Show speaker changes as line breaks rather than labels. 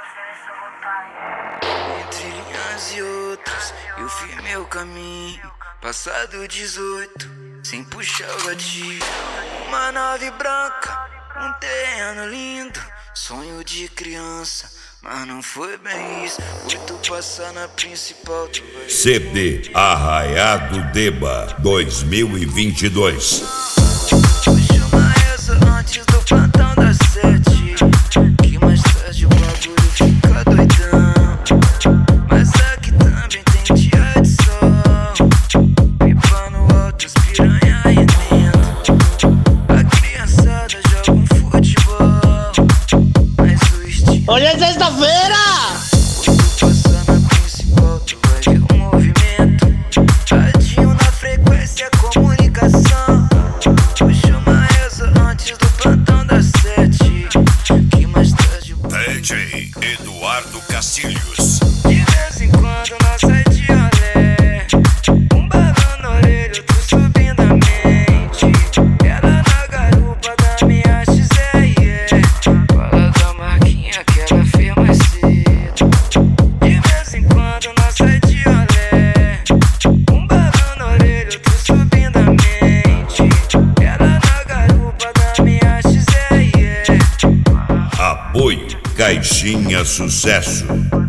Entre linhas e outras, eu firmei o caminho. Passado 18, sem puxar o gatilho. Uma nave branca, um terreno lindo. Sonho de criança, mas não foi bem isso. Foi tu passar na principal, tu vai...
CD Arraiado Deba 2022.
Puxa uma essa antes do plantão das 7, que mais tarde o bagulho fica doidão. Mas aqui também tem dia de sol, pipa no alto, os piranha remendo. A criançada joga um futebol, mas o estilo...
Hoje é sexta-feira!
Tu passar na principal, tu vai ver o movimento. Radinho na frequência, comunicação. Puxa uma essa antes do plantão das 7, que mais tarde o...
DJ Eduardo Castilhos.
De vez em quando nós sai de olé, um balão na orelha, outro subindo a mente. Ela na garupa da minha XR, fala da marquinha que ela fez mais cedo. De vez em quando nós sai de olé, um balão na orelha, outro subindo a mente. Ela na garupa da minha XR.
Apoio Caixinha Sucesso.